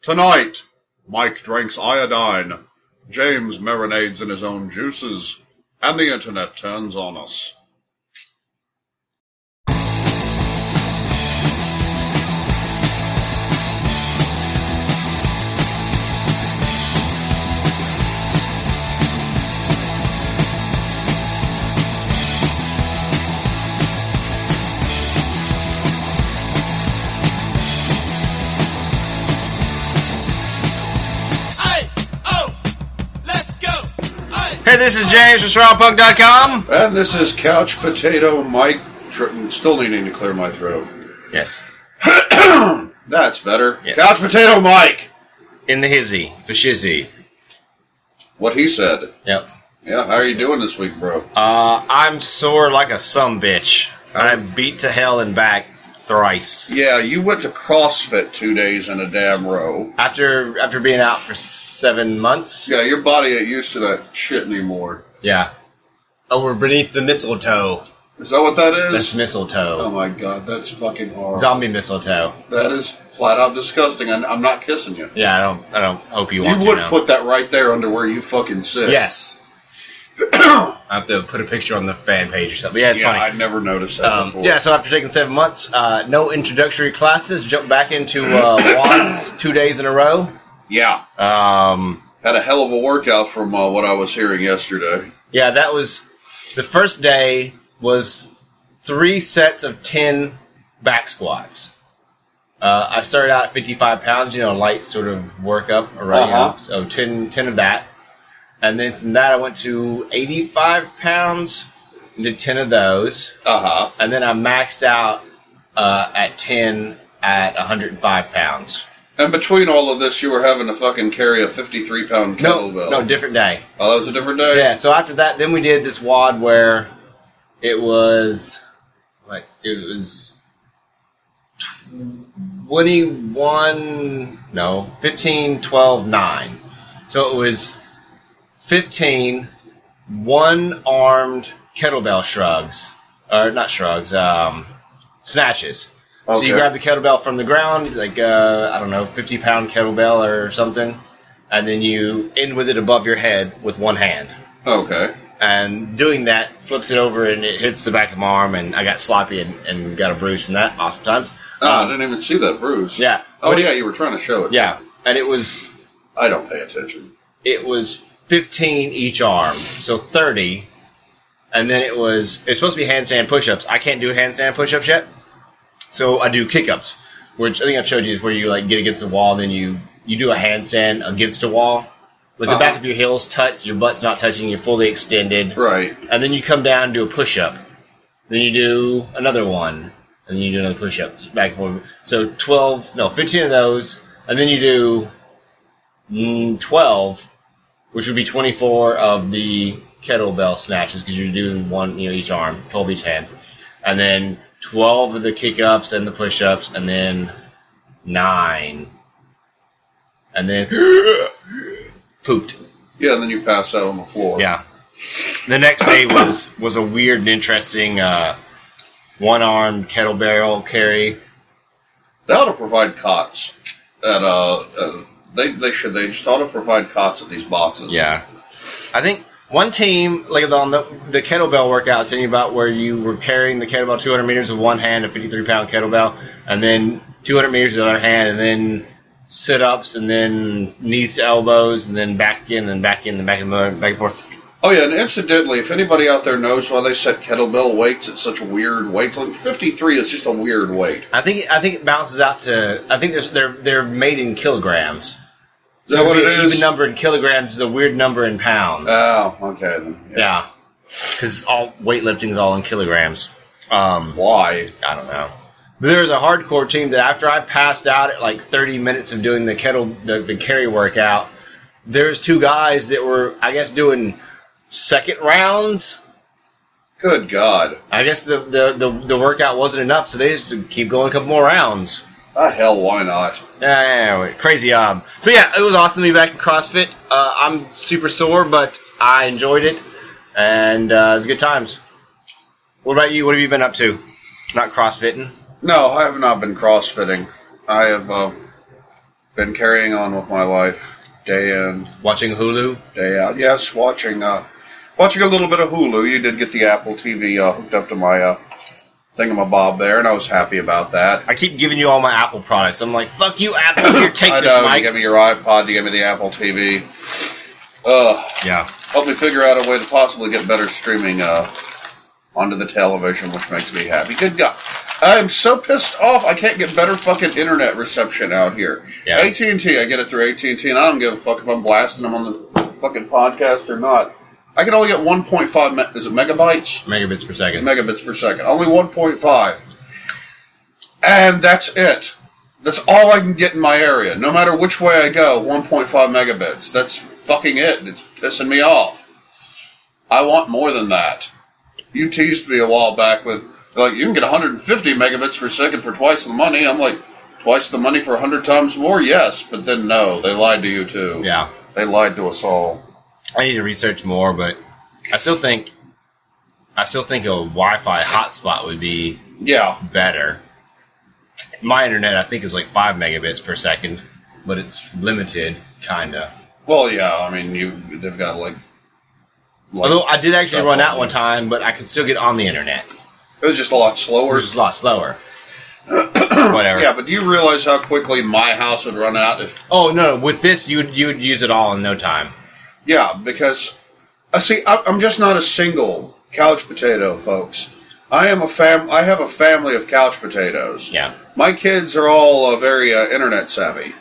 Tonight, Mike drinks iodine, James marinades in his own juices, and the internet turns on us. Hey, this is James from StrongPunk.com. And this is Couch Potato Mike. Still needing to clear my throat. Yes. That's better. Yeah. Couch Potato Mike. In the hizzy, for shizzy. What he said. Yep. Yeah, how are you doing this week, bro? I'm sore like a sumbitch. I beat to hell and back thrice. Yeah, you went to CrossFit 2 days in a damn row. After being out for 7 months. Yeah, your body ain't used to that shit anymore. Yeah. Oh, we're beneath the mistletoe. Is that what that is? That's mistletoe. Oh my god, that's fucking horrible. Zombie mistletoe. That is flat out disgusting. I'm not kissing you. Yeah, I don't hope you want to. You would now. put that right there under where you fucking sit. Yes. I have to put a picture on the fan page or something. Yeah, it's funny. I never noticed that before. Yeah, so after taking 7 months, no introductory classes, jumped back into wands 2 days in a row. Yeah. Had a hell of a workout from what I was hearing yesterday. Yeah, that was the first day was 3 sets of 10 back squats. I started out at 55 pounds, light sort of workup around, so 10 of that. And then from that I went to 85 pounds, and did 10 of those. And then I maxed out at 10 at 105 pounds. And between all of this, you were having to fucking carry a 53-pound kettlebell. No, different day. Oh, that was a different day? Yeah, so after that, then we did this WOD where it was 15, 12, 9. So it was 15 one-armed kettlebell shrugs. Or not shrugs, snatches. Okay. So you grab the kettlebell from the ground, like, 50-pound kettlebell or something, and then you end with it above your head with one hand. Okay. And doing that flips it over and it hits the back of my arm, and I got sloppy and got a bruise from that awesome times. I didn't even see that bruise. Yeah. Oh, yeah, you were trying to show it. Yeah. And it was... I don't pay attention. It was 15 each arm, so 30. And then it was supposed to be handstand push-ups. I can't do handstand push-ups yet. So I do kick-ups, which I think I've showed you is where you get against the wall and then you do a handstand against a wall. With the back of your heels touch, your butt's not touching, you're fully extended. Right. And then you come down and do a push-up. Then you do another one. And then you do another push-up. Back and forth. So 15 of those. And then you do 12, which would be 24 of the kettlebell snatches, because you're doing one, each arm, 12 each hand. And then 12 of the kick-ups and the push-ups, and then 9. And then pooped. Yeah, and then you pass out on the floor. Yeah. The next day was a weird and interesting one-armed kettlebell carry. They ought to provide cots they just ought to provide cots at these boxes. Yeah. I think one team, like on the kettlebell workout I was telling you about, where you were carrying the kettlebell 200 meters with one hand, a 53-pound kettlebell, and then 200 meters with the other hand, and then sit-ups, and then knees to elbows, and then back in, and back in, and back and forth. Oh, yeah, and incidentally, if anybody out there knows why they set kettlebell weights at such a weird weight, like 53 is just a weird weight. I think it balances out to, I think they're made in kilograms. Is that what it is? Even number in kilograms is a weird number in pounds. Oh, okay then. Yeah. Because all weightlifting is all in kilograms. Why? I don't know. But there was a hardcore team that after I passed out at like 30 minutes of doing the carry workout, there's 2 guys that were, I guess, doing second rounds. Good God. I guess the workout wasn't enough, so they just keep going a couple more rounds. Hell, why not? Yeah, crazy. So yeah, it was awesome to be back in CrossFit. I'm super sore, but I enjoyed it, and it was good times. What about you? What have you been up to? Not CrossFitting? No, I have not been CrossFitting. I have Been carrying on with my life, day in, Watching Hulu? day out. Yes, watching a little bit of Hulu. You did get the Apple TV hooked up to my thingamabob there, and I was happy about that. I keep giving you all my Apple products. I'm like, fuck you, Apple. Here, take I this, know, Mike. you give me your iPod, you give me the Apple TV. Yeah. Help me figure out a way to possibly get better streaming onto the television, which makes me happy. Good God. I'm so pissed off I can't get better fucking internet reception out here. Yeah. AT&T, I get it through AT&T, and I don't give a fuck if I'm blasting them on the fucking podcast or not. I can only get 1.5, is it megabytes? Megabits per second. Megabits per second. Only 1.5. And that's it. That's all I can get in my area. No matter which way I go, 1.5 megabits. That's fucking it. It's pissing me off. I want more than that. You teased me a while back with, like, you can get 150 megabits per second for twice the money. I'm like, twice the money for 100 times more? Yes. But then no, they lied to you too. Yeah. They lied to us all. I need to research more, but I still think a Wi-Fi hotspot would be better. My internet, I think, is like 5 megabits per second, but it's limited, kinda. Well, yeah, I mean, they've got like Although I did actually stuff run on out one time, but I could still get on the internet. It was just a lot slower. Which is a lot slower. Whatever. Yeah, but do you realize how quickly my house would run out if... Oh, no, with this, you would use it all in no time. Yeah, because, see, I'm just not a single couch potato, folks. I have a family of couch potatoes. Yeah. My kids are all very internet savvy.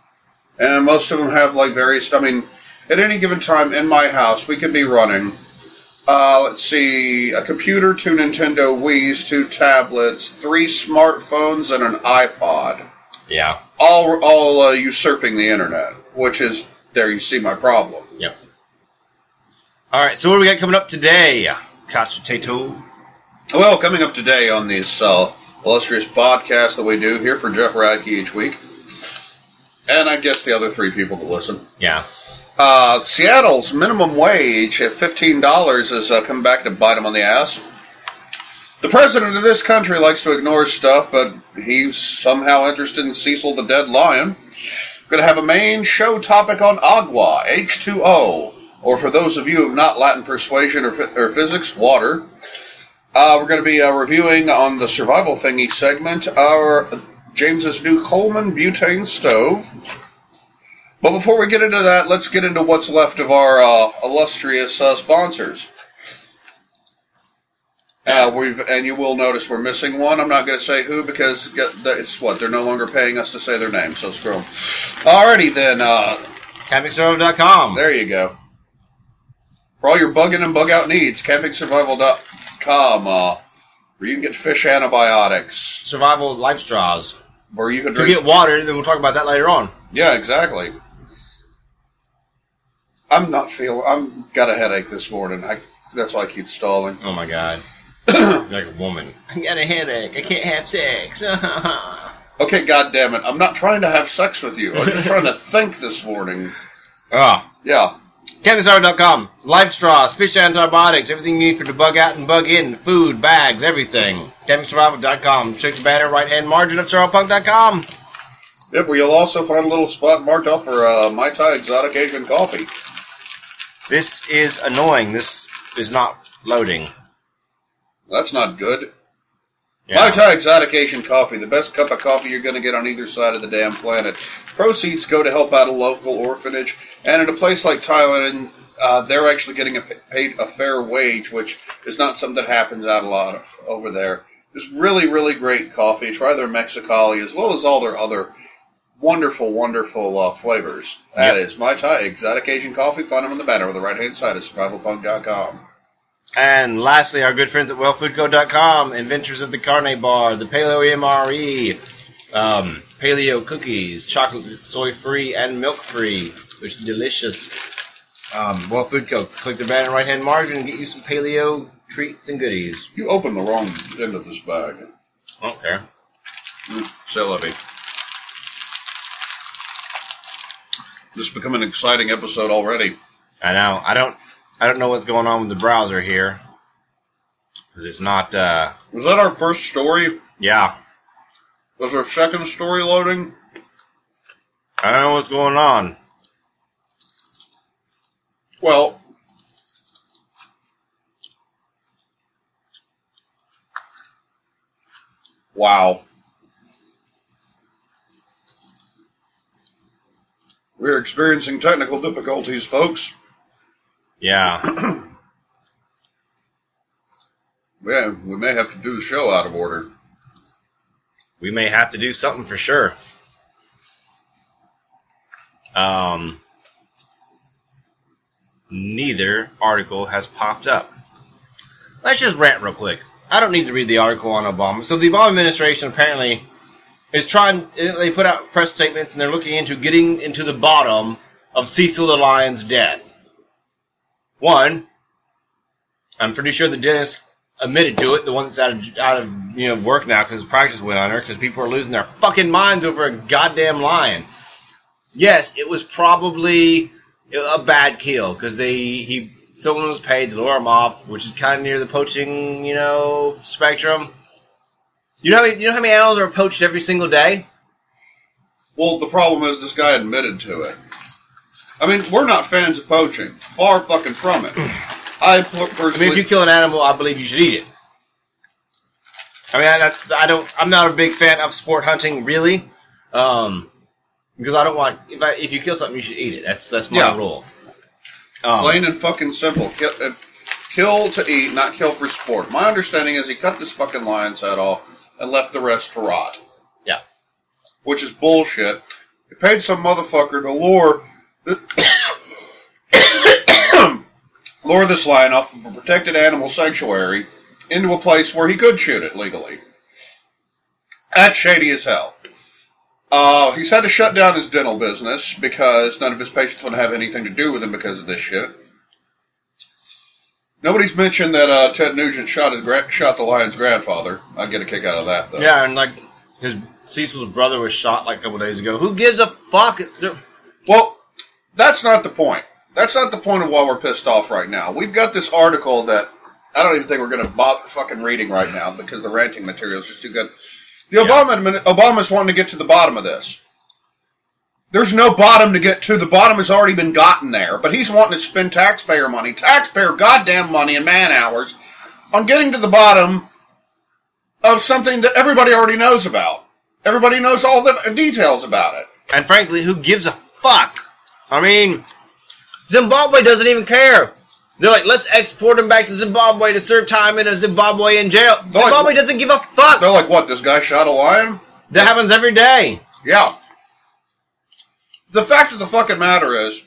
And most of them have, like, various... I mean, at any given time in my house, we could be running... let's see, a computer, 2 Nintendo Wiis, 2 tablets, 3 smartphones, and an iPod. Yeah. All usurping the internet, which is, there you see my problem. Yep. Alright, so what do we got coming up today? Couch Potato. Well, coming up today on this illustrious podcast that we do here for Jeff Radke each week, and I guess the other 3 people that listen. Yeah. Seattle's minimum wage at $15 has come back to bite him on the ass. The president of this country likes to ignore stuff, but he's somehow interested in Cecil the Dead Lion. We're going to have a main show topic on agua, H2O, or for those of you who have not Latin persuasion or physics, water. We're going to be reviewing on the survival thingy segment James's new Coleman butane stove. But before we get into that, let's get into what's left of our illustrious sponsors. And you will notice we're missing one. I'm not going to say who because it's they're no longer paying us to say their name, so screw them. Alrighty then. CampingSurvival.com. There you go. For all your bug in and bug out needs, CampingSurvival.com, where you can get fish antibiotics. Survival life straws. Where you can drink. To get water, then we'll talk about that later on. Yeah, exactly. I've got a headache this morning. That's why I keep stalling. Oh my God. You're like a woman. I got a headache. I can't have sex. Okay, goddammit. I'm not trying to have sex with you. I'm just trying to think this morning. Yeah. CampingSurvival.com. Life straws, fish antibiotics, everything you need for the bug out and bug in, food, bags, everything. CampingSurvival.com. Check the banner right-hand margin of SurvivalPunk.com. Yep, where you'll also find a little spot marked off for Mai Tai Exotic Asian Coffee. This is annoying. This is not loading. That's not good. Yeah. Mai Tai Exotic Asian Coffee, the best cup of coffee you're going to get on either side of the damn planet. Proceeds go to help out a local orphanage, and in a place like Thailand, they're actually getting paid a fair wage, which is not something that happens out a lot over there. It's really, really great coffee. Try their Mexicali as well as all their other wonderful, wonderful flavors. That is Mai Tai Exotic Asian Coffee. Find them on the banner on the right-hand side of SurvivalPunk.com. And lastly, our good friends at WellFoodCo.com, inventors of the Carne Bar, the Paleo MRE, Paleo Cookies, chocolate soy-free and milk-free, which is delicious. WellFoodCo. Click the banner right-hand margin and get you some paleo treats and goodies. You opened the wrong end of this bag. I don't care. So levy. This has become an exciting episode already. I know. I don't know what's going on with the browser here. Because it's not, Was that our first story? Yeah. Was our second story loading? I don't know what's going on. Well, wow. We're experiencing technical difficulties, folks. Yeah. Yeah, we may have to do the show out of order. We may have to do something for sure. Neither article has popped up. Let's just rant real quick. I don't need to read the article on Obama. So the Obama administration apparently is trying, they put out press statements and they're looking into getting into the bottom of Cecil the Lion's death. One, I'm pretty sure the dentist admitted to it, the one that's out of work now because his practice went under because people are losing their fucking minds over a goddamn lion. Yes, it was probably a bad kill because someone was paid to lure him off, which is kind of near the poaching, spectrum. You know how many animals are poached every single day? Well, the problem is this guy admitted to it. I mean, we're not fans of poaching. Far fucking from it. Personally, if you kill an animal, I believe you should eat it. I'm not a big fan of sport hunting, really. Because I don't want, if you kill something, you should eat it. That's my rule. Plain and fucking simple. Kill to eat, not kill for sport. My understanding is he cut this fucking lion's head off and left the rest to rot. Yeah. Which is bullshit. He paid some motherfucker to lure this lion off of a protected animal sanctuary into a place where he could shoot it legally. That's shady as hell. He's had to shut down his dental business because none of his patients want to have anything to do with him because of this shit. Nobody's mentioned that Ted Nugent shot the lion's grandfather. I get a kick out of that, though. Yeah, and Cecil's brother was shot a couple days ago. Who gives a fuck? Well, that's not the point. That's not the point of why we're pissed off right now. We've got this article that I don't even think we're going to bother fucking reading right now because the ranting material is just too good. Obama's wanting to get to the bottom of this. There's no bottom to get to. The bottom has already been gotten there. But he's wanting to spend taxpayer goddamn money and man hours on getting to the bottom of something that everybody already knows about. Everybody knows all the details about it. And frankly, who gives a fuck? I mean, Zimbabwe doesn't even care. They're like, let's export him back to Zimbabwe to serve time in a Zimbabwean jail. Zimbabwe doesn't give a fuck. They're like, what, this guy shot a lion? That happens every day. Yeah. The fact of the fucking matter is,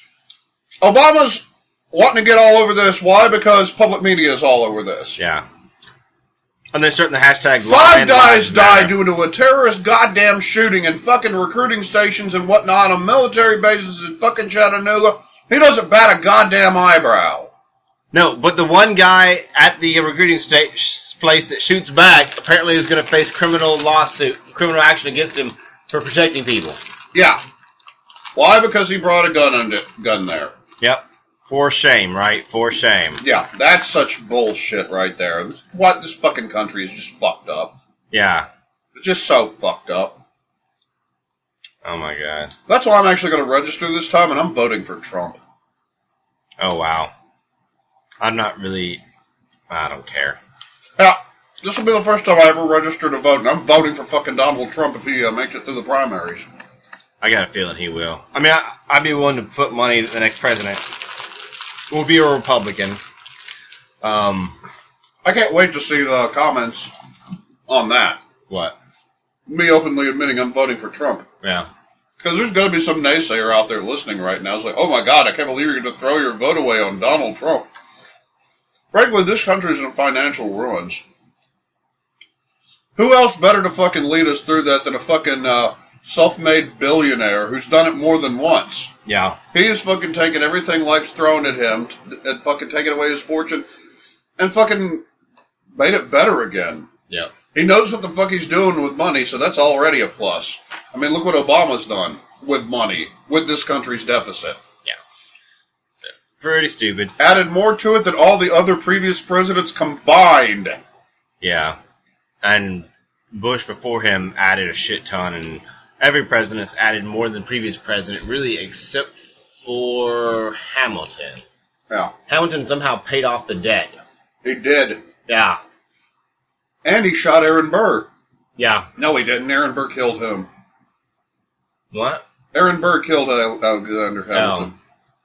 Obama's wanting to get all over this. Why? Because public media is all over this. Yeah. And they're starting the hashtag 5 guys died due to a terrorist goddamn shooting in fucking recruiting stations and whatnot on military bases in fucking Chattanooga. He doesn't bat a goddamn eyebrow. No, but the one guy at the recruiting place that shoots back apparently is going to face criminal action against him for protecting people. Yeah. Why? Because he brought a gun there. Yep. For shame, right? For shame. Yeah, that's such bullshit right there. This fucking country is just fucked up. Yeah. It's just so fucked up. Oh my god. That's why I'm actually going to register this time, and I'm voting for Trump. Oh wow. I'm not really... I don't care. Yeah, this will be the first time I ever registered to vote, and I'm voting for fucking Donald Trump if he makes it through the primaries. I got a feeling he will. I mean, I'd be willing to put money that the next president will be a Republican. I can't wait to see the comments on that. What? Me openly admitting I'm voting for Trump. Yeah. Because there's going to be some naysayer out there listening right now. It's like, oh my god, I can't believe you're going to throw your vote away on Donald Trump. Frankly, this country's in financial ruins. Who else better to fucking lead us through that than a fucking self-made billionaire who's done it more than once? Yeah. He has fucking taken everything life's thrown at him and fucking taken away his fortune and fucking made it better again. Yeah. He knows what the fuck he's doing with money, so that's already a plus. I mean, look what Obama's done with money, with this country's deficit. Yeah. So, pretty stupid. Added more to it than all the other previous presidents combined. Yeah. And Bush before him added a shit ton, and every president's added more than the previous president, really, except for Hamilton. Yeah. Hamilton somehow paid off the debt. He did. Yeah. And he shot Aaron Burr. Yeah. No, he didn't. Aaron Burr killed him. What? Aaron Burr killed Alexander Hamilton.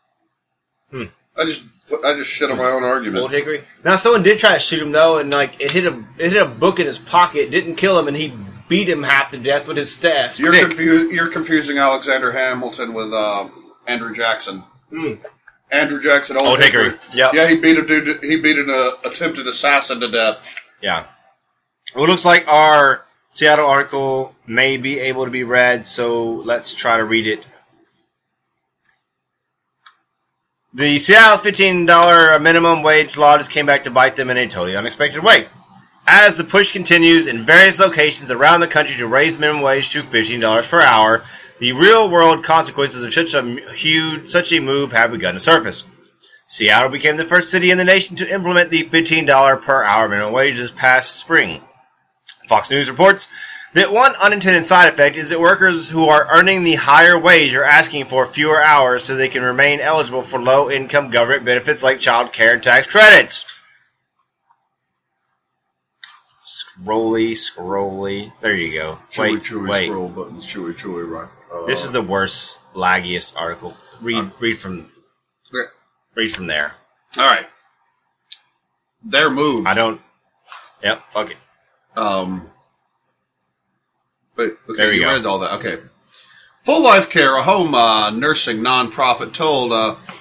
I just shit on my own argument. Old Hickory. Now, someone did try to shoot him though, and like it hit a book in his pocket, didn't kill him, and he beat him half to death with his staff. You're confusing Alexander Hamilton with Andrew Jackson. Andrew Jackson, Old Hickory. Yep. Yeah, he beat a dude. He beat an attempted assassin to death. Yeah. Well, it looks like our Seattle article may be able to be read, so let's try to read it. The Seattle's $15 minimum wage law just came back to bite them in a totally unexpected way. As the push continues in various locations around the country to raise minimum wage to $15 per hour, the real-world consequences of such a move have begun to surface. Seattle became the first city in the nation to implement the $15 per hour minimum wage this past spring. Fox News reports that one unintended side effect is that workers who are earning the higher wage are asking for fewer hours so they can remain eligible for low-income government benefits like child care and tax credits. Scrolly. There you go. Wait. Scroll buttons. Chewy, right. This is the worst, laggiest article. Read from there. All right. Their move. Yep, fuck it. But okay, there you read all that. Okay. Full Life Care, a home nursing nonprofit, told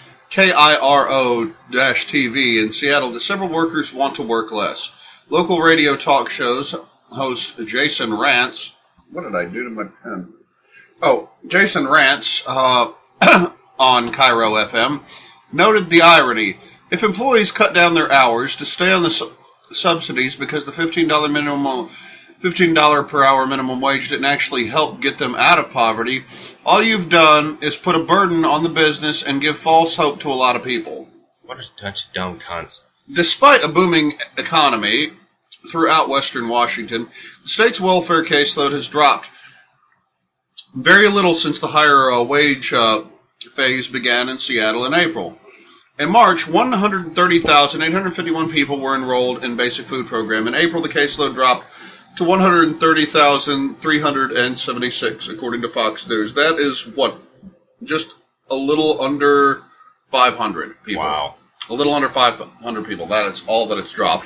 KIRO-TV in Seattle that several workers want to work less. Local radio talk shows host Jason Rantz. What did I do to my pen? Oh, Jason Rantz on Cairo FM noted the irony. If employees cut down their hours to stay on the subsidies because the $15 per hour minimum wage didn't actually help get them out of poverty, all you've done is put a burden on the business and give false hope to a lot of people. What a bunch of dumb cunts. Despite a booming economy throughout western Washington, the state's welfare caseload has dropped very little since the higher wage phase began in Seattle in April. In March, 130,851 people were enrolled in basic food program. In April, the caseload dropped to 130,376, according to Fox News. That is just a little under 500 people. Wow. A little under 500 people. That is all that it's dropped.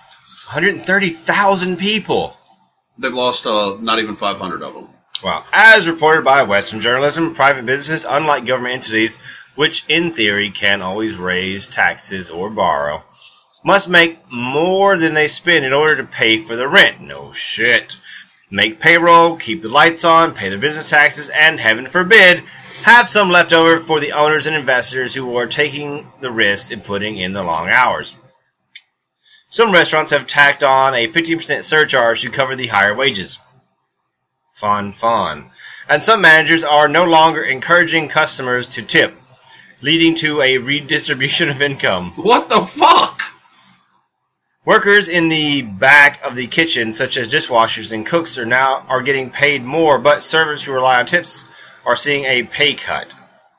130,000 people. They've lost not even 500 of them. Wow. As reported by Western Journalism, private businesses, unlike government entities, which in theory can always raise taxes or borrow, must make more than they spend in order to pay for the rent. No shit. Make payroll, keep the lights on, pay their business taxes, and heaven forbid, have some left over for the owners and investors who are taking the risk in putting in the long hours. Some restaurants have tacked on a 15% surcharge to cover the higher wages. Fun. And some managers are no longer encouraging customers to tip, leading to a redistribution of income. What the fuck? Workers in the back of the kitchen, such as dishwashers and cooks, are getting paid more, but servers who rely on tips are seeing a pay cut.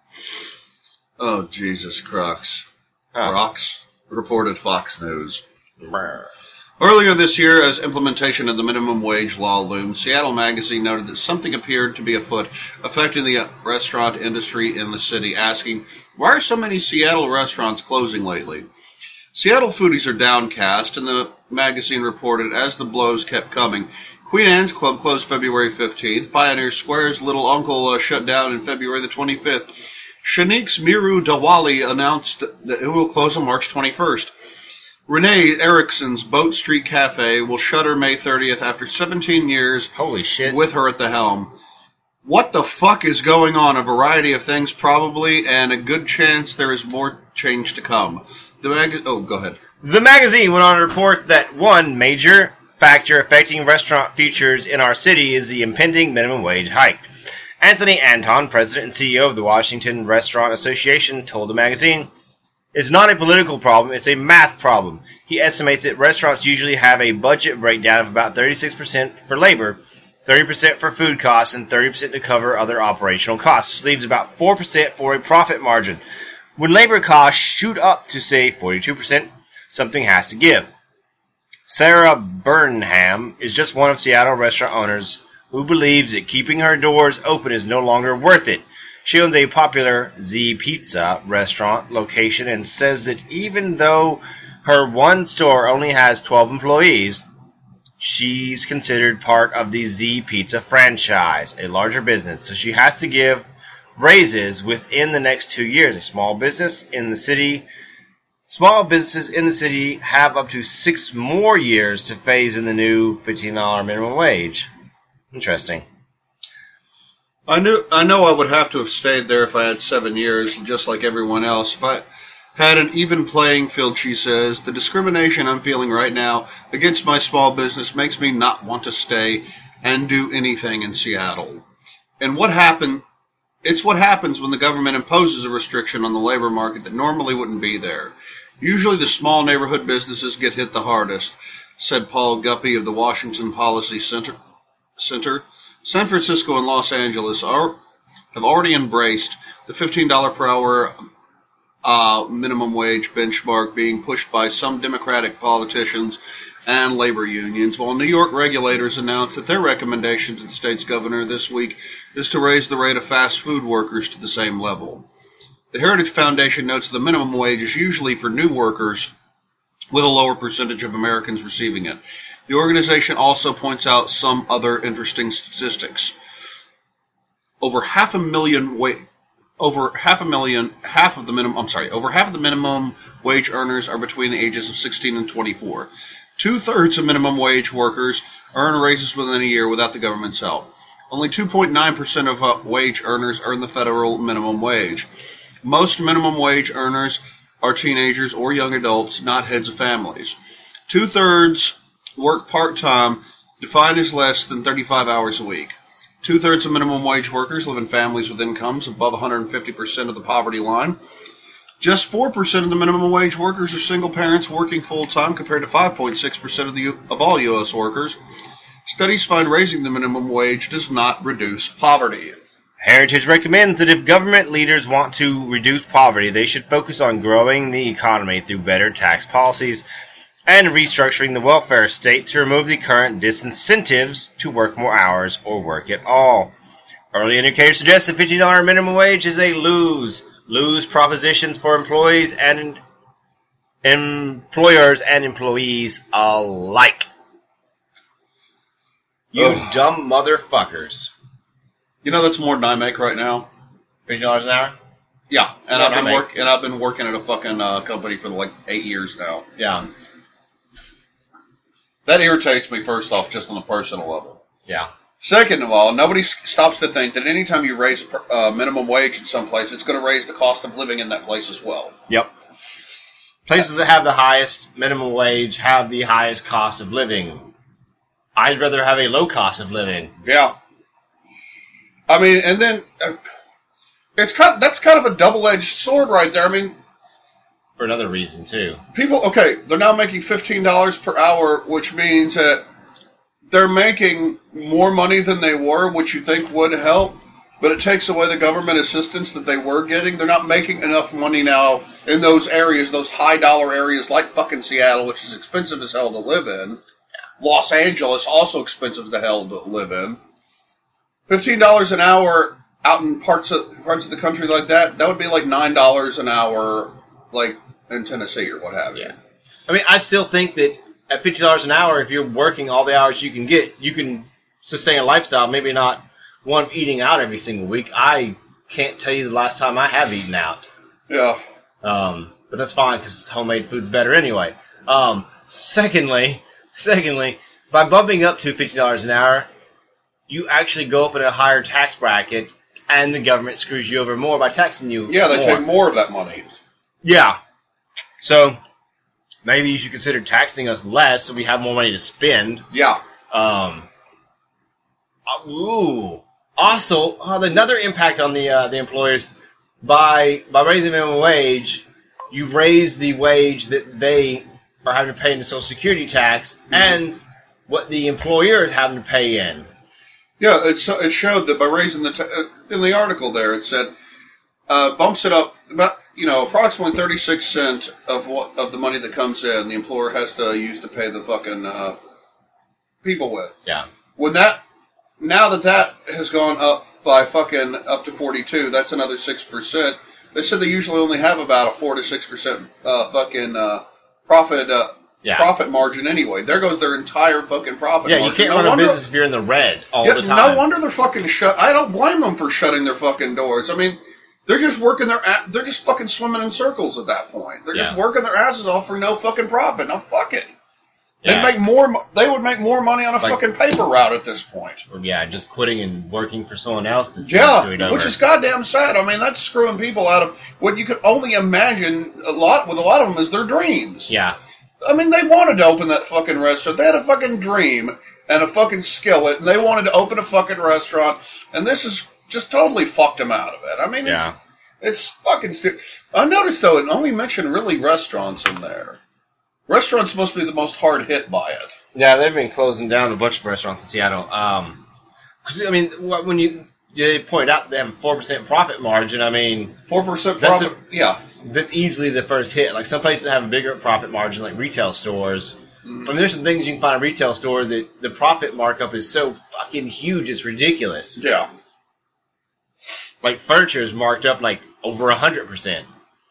Oh, Jesus Crocs. Crocs? Reported Fox News. Brr. Earlier this year, as implementation of the minimum wage law loomed, Seattle Magazine noted that something appeared to be afoot affecting the restaurant industry in the city, asking, why are so many Seattle restaurants closing lately? Seattle foodies are downcast, and the magazine reported as the blows kept coming. Queen Anne's Club closed February 15th. Pioneer Square's Little Uncle shut down in February the 25th. Shanique's Miru Dawali announced that it will close on March 21st. Renee Erickson's Boat Street Cafe will shutter May 30th after 17 years. Holy shit. With her at the helm. What the fuck is going on? A variety of things, probably, and a good chance there is more change to come. Go ahead. The magazine went on to report that one major factor affecting restaurant futures in our city is the impending minimum wage hike. Anthony Anton, president and CEO of the Washington Restaurant Association, told the magazine, "It's not a political problem, it's a math problem." He estimates that restaurants usually have a budget breakdown of about 36% for labor 30% for food costs, and 30% to cover other operational costs. This leaves about 4% for a profit margin. When labor costs shoot up to, say, 42%, something has to give. Sarah Burnham is just one of Seattle restaurant owners who believes that keeping her doors open is no longer worth it. She owns a popular Z Pizza restaurant location and says that even though her one store only has 12 employees, she's considered part of the Z Pizza franchise, a larger business, so she has to give raises within the next 2 years. Small businesses in the city have up to 6 more years to phase in the new $15 minimum wage. Interesting. I know I would have to have stayed there if I had 7 years, just like everyone else. If I had an even playing field, she says, the discrimination I'm feeling right now against my small business makes me not want to stay and do anything in Seattle. And it's what happens when the government imposes a restriction on the labor market that normally wouldn't be there. Usually the small neighborhood businesses get hit the hardest, said Paul Guppy of the Washington Policy Center. San Francisco and Los Angeles have already embraced the $15 per hour minimum wage benchmark being pushed by some Democratic politicians and labor unions, while New York regulators announced that their recommendation to the state's governor this week is to raise the rate of fast food workers to the same level. The Heritage Foundation notes the minimum wage is usually for new workers, with a lower percentage of Americans receiving it. The organization also points out some other interesting statistics. Over half of the minimum wage earners are between the ages of 16 and 24. 2/3 of minimum wage workers earn raises within a year without the government's help. Only 2.9% of wage earners earn the federal minimum wage. Most minimum wage earners are teenagers or young adults, not heads of families. 2/3 work part-time, defined as less than 35 hours a week. 2/3 of minimum wage workers live in families with incomes above 150% of the poverty line. Just 4% of the minimum wage workers are single parents working full-time, compared to 5.6% of all U.S. workers. Studies find raising the minimum wage does not reduce poverty. Heritage recommends that if government leaders want to reduce poverty, they should focus on growing the economy through better tax policies and restructuring the welfare state to remove the current disincentives to work more hours or work at all. Early indicators suggest the $15 minimum wage is a lose propositions for employers and employees alike. You dumb motherfuckers. You know that's more than I make right now. $15 an hour? Yeah, and I've been working at a fucking company for like 8 years now. Yeah. That irritates me, first off, just on a personal level. Yeah. Second of all, nobody stops to think that anytime you raise minimum wage in some place, it's going to raise the cost of living in that place as well. Yep. Places that have the highest minimum wage have the highest cost of living. I'd rather have a low cost of living. Yeah. I mean, and then that's kind of a double-edged sword right there. I mean, for another reason too. They're now making $15 per hour, which means that they're making more money than they were, which you think would help, but it takes away the government assistance that they were getting. They're not making enough money now in those areas, those high-dollar areas like fucking Seattle, which is expensive as hell to live in. Los Angeles, also expensive as hell to live in. $15 an hour out in parts of the country like that would be like $9 an hour, like in Tennessee or what have you. Yeah. I mean, I still think that at $50 an hour, if you're working all the hours you can get, you can sustain a lifestyle. Maybe not one eating out every single week. I can't tell you the last time I have eaten out. Yeah. But that's fine because homemade food's better anyway. Secondly, by bumping up to $50 an hour, you actually go up in a higher tax bracket, and the government screws you over more by taxing you. Yeah, they more. take more of that money. Yeah. So maybe you should consider taxing us less so we have more money to spend. Yeah. Also, another impact on the employers, by raising the minimum wage, you raise the wage that they are having to pay into Social Security tax and what the employer is having to pay in. Yeah, it showed that by raising in the article there, it said bumps it up about approximately 36 cents of the money that comes in the employer has to use to pay the fucking people with. Yeah. Now that has gone up by fucking up to 42, that's another 6%. They said they usually only have about a 4 to 6% profit margin anyway. There goes their entire fucking profit margin. Yeah, you can't run a business if you're in the red all the time. No wonder they're fucking shut. I don't blame them for shutting their fucking doors. I mean, they're just they're just fucking swimming in circles at that point. They're just working their asses off for no fucking profit. No, fuck it. They would make more money on a fucking paper route at this point. Yeah, just quitting and working for someone else. Which is goddamn sad. I mean, that's screwing people out of what you could only imagine with a lot of them is their dreams. Yeah. I mean, they wanted to open that fucking restaurant. They had a fucking dream and a fucking skillet, and they wanted to open a fucking restaurant, and this is just totally fucked them out of it. I mean, it's fucking stupid. I noticed, though, it only mentioned really restaurants in there. Restaurants must be the most hard hit by it. Yeah, they've been closing down a bunch of restaurants in Seattle. Because, I mean, when they point out they have a 4% profit margin, I mean... 4% profit, That's easily the first hit. Like, some places have a bigger profit margin, like retail stores. Mm-hmm. I mean, there's some things you can find in a retail store that the profit markup is so fucking huge, it's ridiculous. Yeah. Like, furniture is marked up, like, over 100%.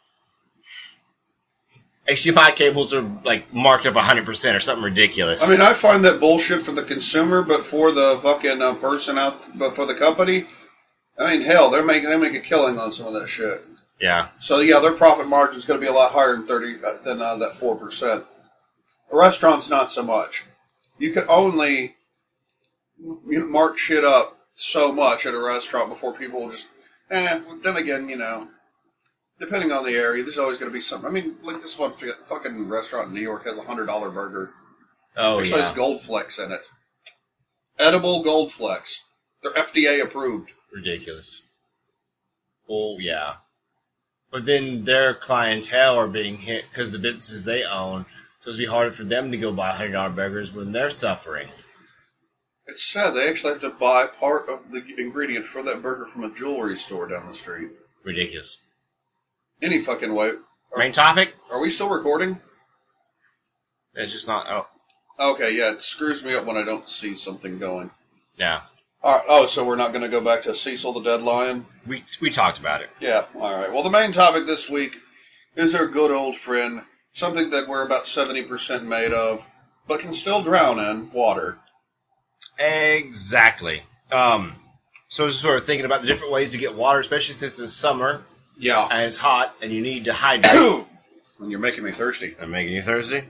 HDMI cables are, like, marked up 100% or something ridiculous. I mean, I find that bullshit for the consumer, but for the fucking person but for the company, I mean, hell, they make a killing on some of that shit. Yeah. So, yeah, their profit margin is going to be a lot higher than that 4%. A restaurant's not so much. You can only mark shit up so much at a restaurant before people just, then again, depending on the area, there's always going to be something. I mean, like this one fucking restaurant in New York has a $100 burger. Oh, Actually, has Gold Flecks in it. Edible Gold Flecks. They're FDA approved. Ridiculous. Oh, yeah. But then their clientele are being hit because the businesses they own, so it'd be harder for them to go buy $100 burgers when they're suffering. It's sad. They actually have to buy part of the ingredient for that burger from a jewelry store down the street. Ridiculous. Any fucking way. Main topic? Are we still recording? It's just not. Okay, yeah, it screws me up when I don't see something going. Yeah. All right, oh, so we're not going to go back to Cecil the Dead Lion? We talked about it. Yeah, all right. Well, the main topic this week is our good old friend, something that we're about 70% made of, but can still drown in water. Exactly. So I was sort of thinking about the different ways to get water, especially since it's summer. Yeah. And it's hot, and you need to hydrate. And you're making me thirsty. I'm making you thirsty?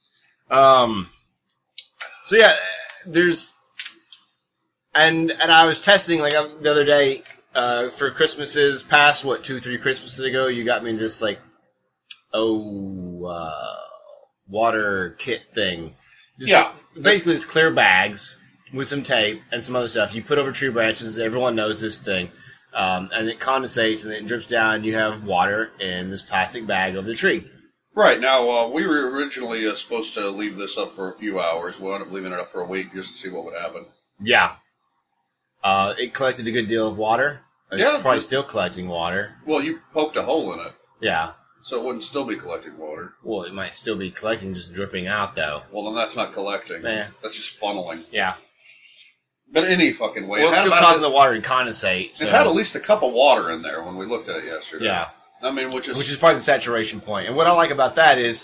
So yeah, there's... And I was testing, like, the other day, for Christmases past, 2-3 Christmases ago, you got me this, like, water kit thing. Yeah. Basically, it's clear bags with some tape and some other stuff. You put over tree branches. Everyone knows this thing. And it condensates and it drips down. You have water in this plastic bag over the tree. Right. Now, we were originally supposed to leave this up for a few hours. We wound up leaving it up for a week just to see what would happen. Yeah. It collected a good deal of water. It's probably still collecting water. Well, you poked a hole in it. Yeah. So it wouldn't still be collecting water. Well, it might still be collecting, just dripping out, though. Well, then that's not collecting. That's just funneling. Yeah. But any fucking way. Well, it's still causing the water to condensate. So. It had at least a cup of water in there when we looked at it yesterday. Yeah. I mean, which is probably the saturation point. And what I like about that is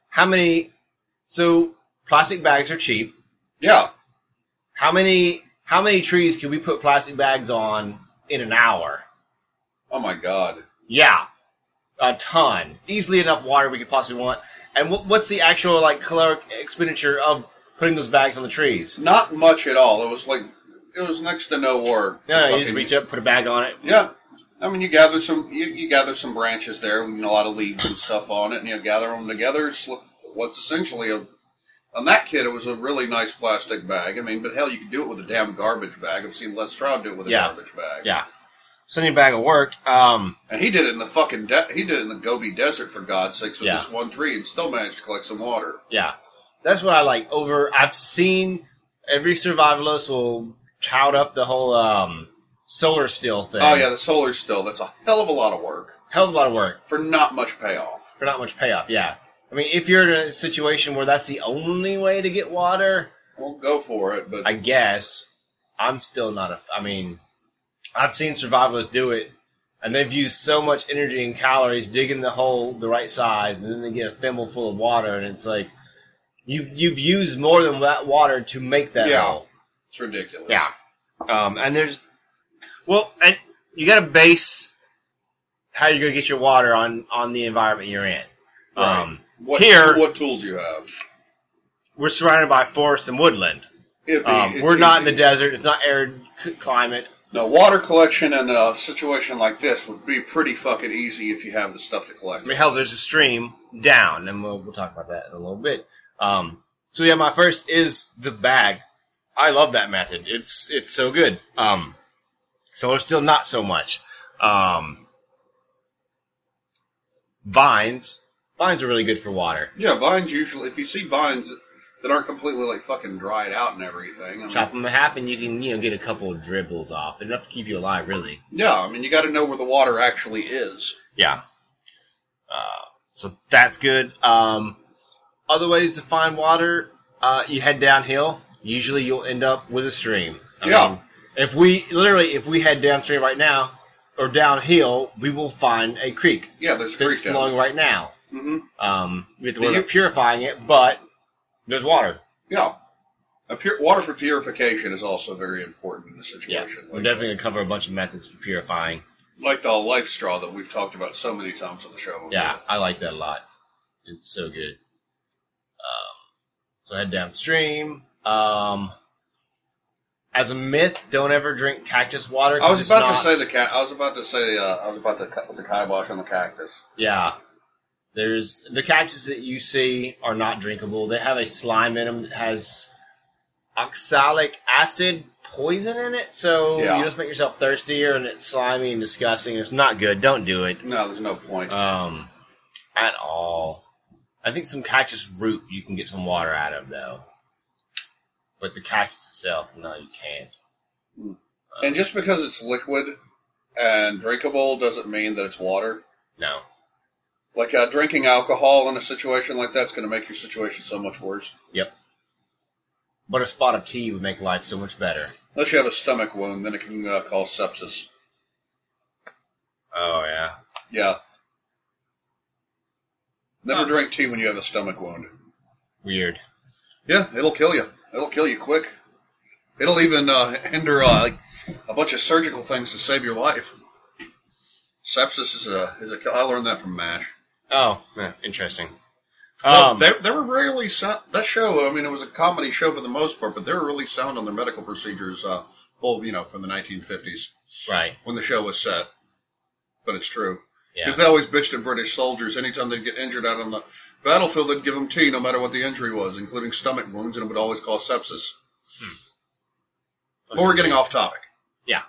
so plastic bags are cheap. Yeah. How many trees can we put plastic bags on in an hour? Oh my God. Yeah. A ton. Easily enough water we could possibly want. And what's the actual caloric expenditure of putting those bags on the trees? Not much at all. It was next to no work. No, you just reach up, put a bag on it. Yeah. I mean, you gather some branches there, with a lot of leaves and stuff on it, and you gather them together. It's what's essentially on that kit, it was a really nice plastic bag. I mean, but hell, you could do it with a damn garbage bag. I've seen Les Stroud do it with a garbage bag. Yeah. Sending bag of work. And he did it in the Gobi Desert, for God's sakes, with this one tree, and still managed to collect some water. Yeah. That's what I like. I've seen every survivalist will tout up the whole solar still thing. Oh, yeah, the solar still. That's a hell of a lot of work. Hell of a lot of work. For not much payoff. For not much payoff, yeah. I mean, if you're in a situation where that's the only way to get water, Well, go for it, but... I guess I'm still not I mean, I've seen survivalists do it, and they've used so much energy and calories digging the hole the right size, and then they get a thimble full of water, and it's like, you've used more than that water to make that hole. It's ridiculous. Yeah. And there's... Well, and you got to base how you're going to get your water on the environment you're in. Right. What tools you have? We're surrounded by forest and woodland. We're not in the desert. It's not arid climate. No, water collection in a situation like this would be pretty fucking easy if you have the stuff to collect. I mean, hell, there's a stream down, and we'll talk about that in a little bit. So yeah, my first is the bag. I love that method. It's so good. Solar still not so much. Vines are really good for water. Yeah, vines usually, if you see vines that aren't completely like fucking dried out and everything. Chop them in half and you can get a couple of dribbles off. Enough to keep you alive, really. Yeah, I mean, you got to know where the water actually is. Yeah. So that's good. Other ways to find water, you head downhill. Usually you'll end up with a stream. I mean, if we head downstream right now, or downhill, we will find a creek. Yeah, there's a creek that's flowing right now. Mm-hmm. We have to worry about purifying it, but there's water. Yeah. Water for purification is also very important in this situation. Yeah, we're definitely going to cover a bunch of methods for purifying. Like the life straw that we've talked about so many times on the show. Yeah, I like that a lot. It's so good. So head downstream. As a myth, don't ever drink cactus water. I was about to cut the kibosh on the cactus. Yeah. There's the cactus that you see are not drinkable. They have a slime in them that has oxalic acid poison in it, so you just make yourself thirstier, and it's slimy and disgusting. It's not good. Don't do it. No, there's no point. At all. I think some cactus root you can get some water out of, though. But the cactus itself, no, you can't. And just because it's liquid and drinkable doesn't mean that it's water. No. Like drinking alcohol in a situation like that's going to make your situation so much worse. Yep. But a spot of tea would make life so much better. Unless you have a stomach wound, then it can cause sepsis. Oh, yeah. Yeah. Never drink tea when you have a stomach wound. Weird. Yeah, it'll kill you. It'll kill you quick. It'll even hinder like a bunch of surgical things to save your life. Sepsis is a. I learned that from MASH. Oh, yeah, interesting. Well, they were really sound. That show, I mean, it was a comedy show for the most part, but they were really sound on their medical procedures. From the 1950s, right when the show was set. But it's true. Because Yeah. they always bitched at British soldiers. Anytime they'd get injured out on the battlefield, they'd give them tea no matter what the injury was, including stomach wounds, and it would always cause sepsis. But we're getting off topic. Yeah.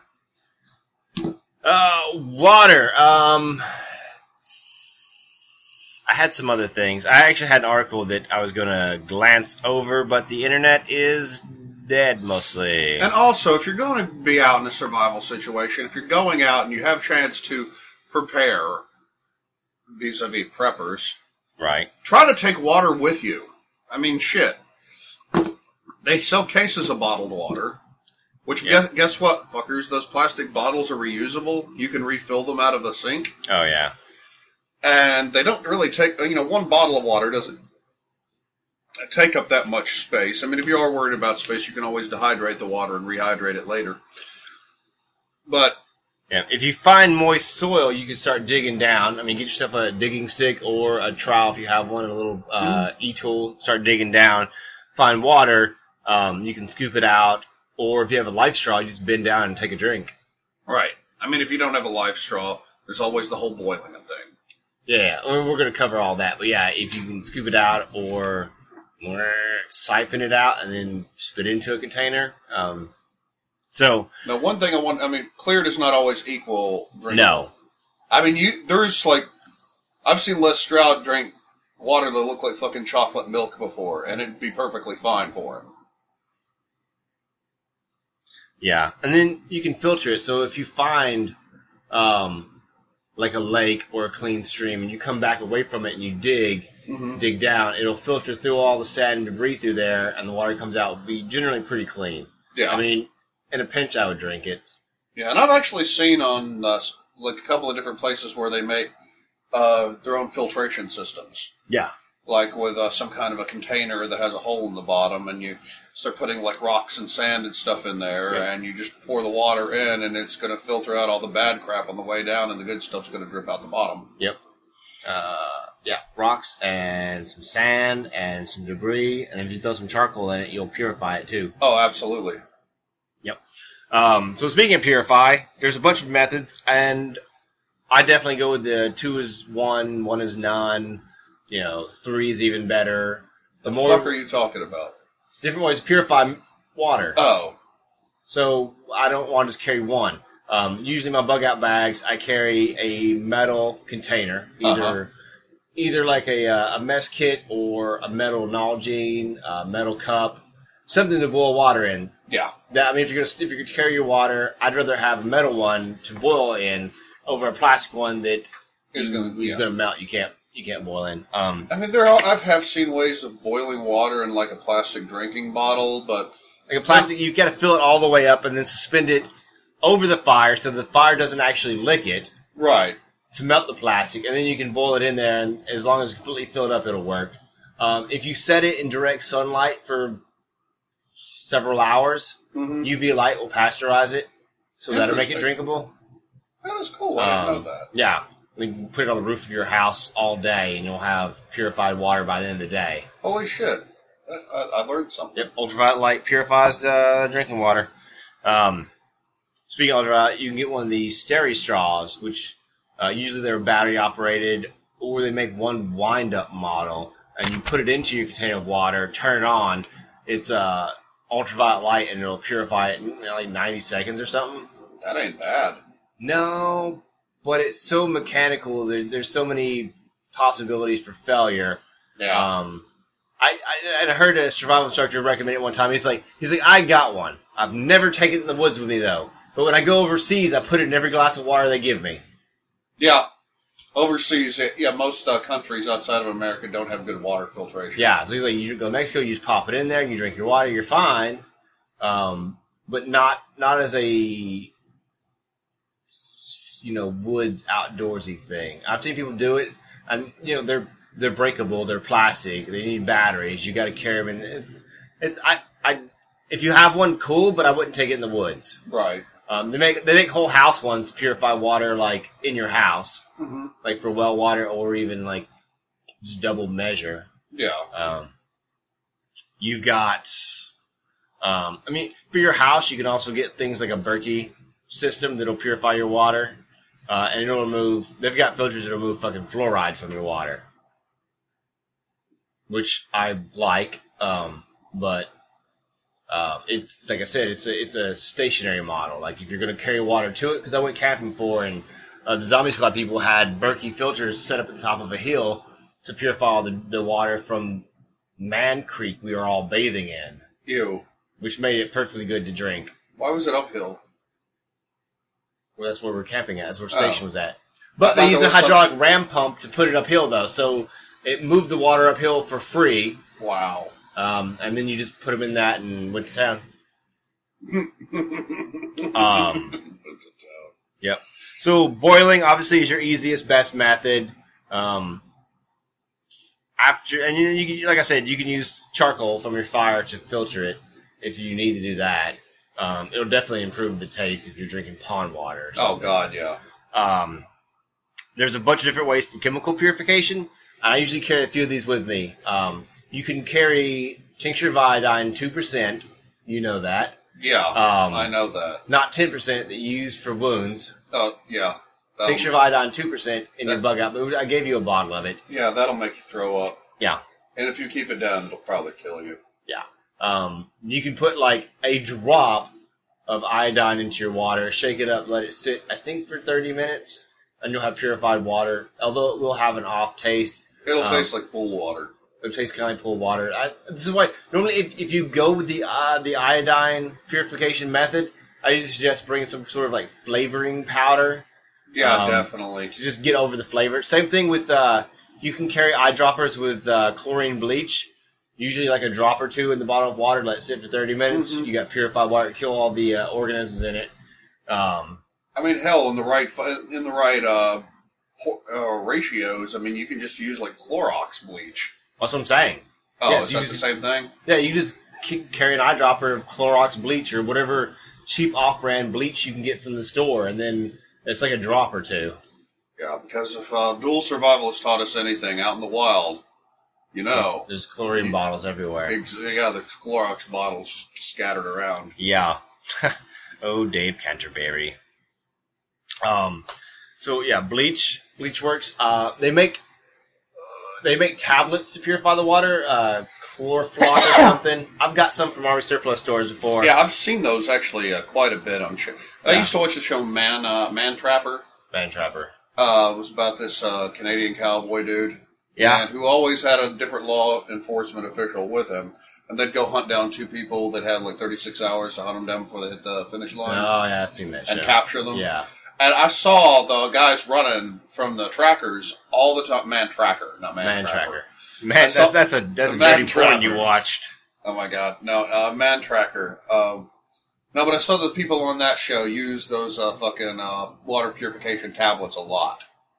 Water. I had some other things. I actually had an article that I was going to glance over, but the internet is dead mostly. And also, if you're going to be out in a survival situation, if you're going out and you have a chance to prepare vis-a-vis preppers, Right. try to take water with you. I mean, shit. They sell cases of bottled water, which guess what, fuckers? Those plastic bottles are reusable. You can refill them out of the sink. Oh, yeah. And they don't really take, one bottle of water doesn't take up that much space. I mean, if you are worried about space, you can always dehydrate the water and rehydrate it later. But Yeah, if you find moist soil, you can start digging down. I mean, get yourself a digging stick or a trowel if you have one, and a little e-tool. Start digging down. Find water. You can scoop it out. Or if you have a life straw, you just bend down and take a drink. right. I mean, if you don't have a life straw, there's always the whole boiling thing. Yeah, we're going to cover all that. But yeah, if you can scoop it out or siphon it out and then spit it into a container. So Now, one thing clear does not always equal drinking. no. I mean, I've seen Les Stroud drink water that looked like fucking chocolate milk before, and it'd be perfectly fine for him. Yeah, and then you can filter it. So if you find like a lake or a clean stream, and you come back away from it and you dig down, it'll filter through all the sand and debris through there, and the water comes out will be generally pretty clean. Yeah. I mean, in a pinch, I would drink it. Yeah, and I've actually seen on like a couple of different places where they make their own filtration systems. Yeah. Like with some kind of a container that has a hole in the bottom, and you start putting like rocks and sand and stuff in there, and you just pour the water in, and it's going to filter out all the bad crap on the way down, and the good stuff's going to drip out the bottom. Yep. Yeah, rocks and some sand and some debris, and if you throw some charcoal in it, you'll purify it too. Oh, absolutely. Yep. So speaking of purify, there's a bunch of methods, and I definitely go with the 2 is 1, 1 is none. 3 is even better. The fuck are you talking about? Different ways to purify water. Oh. So I don't want to just carry one. Usually my bug out bags, I carry a metal container, either like a mess kit or a metal Nalgene, a metal cup, something to boil water in. Yeah. If you're going to carry your water, I'd rather have a metal one to boil in over a plastic one that is going to melt. You can't boil in. I have seen ways of boiling water in like a plastic drinking bottle, but like a plastic, you got to fill it all the way up and then suspend it over the fire so the fire doesn't actually lick it. Right. To melt the plastic, and then you can boil it in there, and as long as it's completely filled up, it'll work. If you set it in direct sunlight for several hours, UV light will pasteurize it, so that'll make it drinkable. That is cool. I didn't know that. Yeah. You can put it on the roof of your house all day, and you'll have purified water by the end of the day. Holy shit. I learned something. Yep, ultraviolet light purifies drinking water. Speaking of ultraviolet, you can get one of these Steri straws, which usually they're battery operated, or they make one wind-up model, and you put it into your container of water, turn it on, it's ultraviolet light, and it'll purify it in like 90 seconds or something. That ain't bad. No, but it's so mechanical. There's so many possibilities for failure. Yeah. I heard a survival instructor recommend it one time. He's like, I got one. I've never taken it in the woods with me though. But when I go overseas, I put it in every glass of water they give me. Yeah. Overseas, most countries outside of America don't have good water filtration. Yeah, so he's like, you go to Mexico, you just pop it in there, you drink your water, you're fine. But not as a woods outdoorsy thing. I've seen people do it, and they're breakable, they're plastic, they need batteries, you got to carry them, and if you have one, cool, but I wouldn't take it in the woods. Right. They make whole house ones to purify water like in your house, like for well water or even like just double measure. Yeah. You've got, for your house, you can also get things like a Berkey system that'll purify your water. And it'll remove, they've got filters that'll remove fucking fluoride from your water. Which I like, but it's, like I said, it's a stationary model. Like if you're going to carry water to it, because I went camping before and the Zombie Squad people had Berkey filters set up at the top of a hill to purify all the water from Man Creek we were all bathing in. Ew. Which made it perfectly good to drink. Why was it uphill? Well, that's where we were camping at. That's where the station was at. But they used a hydraulic ram pump to put it uphill, though. So it moved the water uphill for free. Wow. And then you just put them in that and went to town. Yep. So boiling, obviously, is your easiest, best method. You like I said, you can use charcoal from your fire to filter it if you need to do that. It'll definitely improve the taste if you're drinking pond water or something. Oh, God, yeah. There's a bunch of different ways for chemical purification. I usually carry a few of these with me. You can carry tincture of iodine 2%. You know that. Yeah, I know that. Not 10% that you use for wounds. Oh, yeah. Tincture of iodine 2% in your bug out. But I gave you a bottle of it. Yeah, that'll make you throw up. Yeah. And if you keep it down, it'll probably kill you. Yeah. You can put like a drop of iodine into your water, shake it up, let it sit, I think for 30 minutes, and you'll have purified water, although it will have an off taste. It'll taste like pool water. It'll taste kind of like pool water. This is why, normally if you go with the iodine purification method, I usually suggest bringing some sort of like flavoring powder. Yeah, definitely. To just get over the flavor. Same thing with, you can carry eyedroppers with chlorine bleach. Usually like a drop or two in the bottle of water, let it sit for 30 minutes. Mm-hmm. You got purified water, kill all the organisms in it. I mean, hell, in the right ratios, I mean, you can just use like Clorox bleach. That's what I'm saying. Oh, yes, is that the same thing? Yeah, you just carry an eyedropper of Clorox bleach or whatever cheap off-brand bleach you can get from the store, and then it's like a drop or two. Yeah, because if dual survival has taught us anything out in the wild, you know. There's chlorine bottles everywhere. Yeah, the Clorox bottles scattered around. Yeah. Oh, Dave Canterbury. So yeah, bleach works. They make tablets to purify the water, Chlorflock or something. I've got some from Army surplus stores before. Yeah, I've seen those actually quite a bit on show. I used to watch the show Man Trapper. Man Trapper. It was about this Canadian cowboy dude. Yeah. Who always had a different law enforcement official with him. And they'd go hunt down two people that had like 36 hours to hunt them down before they hit the finish line. Oh, yeah, I've seen that show. And capture them. Yeah. And I saw the guys running from the trackers all the time. Man Tracker, not Man Tracker. Man, that's a dirty porn you watched. Oh my God, no, Man Tracker. No, but I saw the people on that show use those fucking water purification tablets a lot.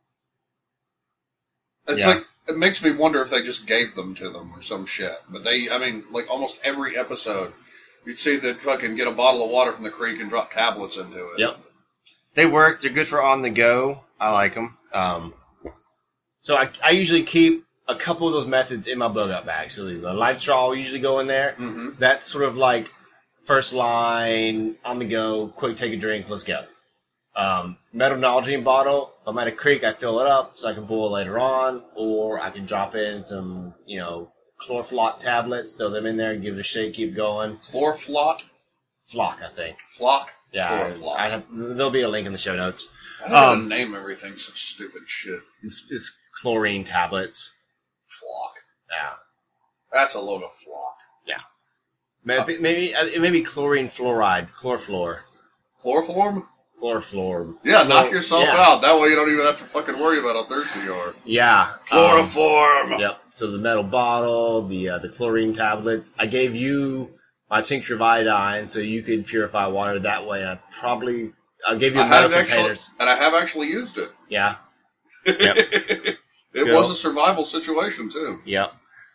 It's like, it makes me wonder if they just gave them to them or some shit. But like almost every episode, you'd see them fucking get a bottle of water from the creek and drop tablets into it. Yep. They work. They're good for on the go. I like them. So I usually keep a couple of those methods in my bug out bag. So the life straw will usually go in there. Mm-hmm. That's sort of like first line, on the go, quick take a drink, let's go. Metal Nalgene bottle, if I'm at a creek, I fill it up so I can boil later on, or I can drop in some, Chlorflock tablets, throw them in there and give it a shake, keep going. Chlorflock? Flock, I think. Flock? Yeah, there'll be a link in the show notes. I gotta name everything such stupid shit. It's chlorine tablets. Flock. Yeah. That's a load of flock. Yeah. Maybe chlorine fluoride, chlorfluor. Chloroform? Chlorfluor. Yeah, knock yourself out. That way you don't even have to fucking worry about how thirsty you are. Yeah. Chloroform! Yep. So the metal bottle, the chlorine tablets. I gave you my tincture of iodine so you could purify water that way. I'll give you metal containers. And I have actually used it. Yeah. Yep. It was a survival situation too. Yep.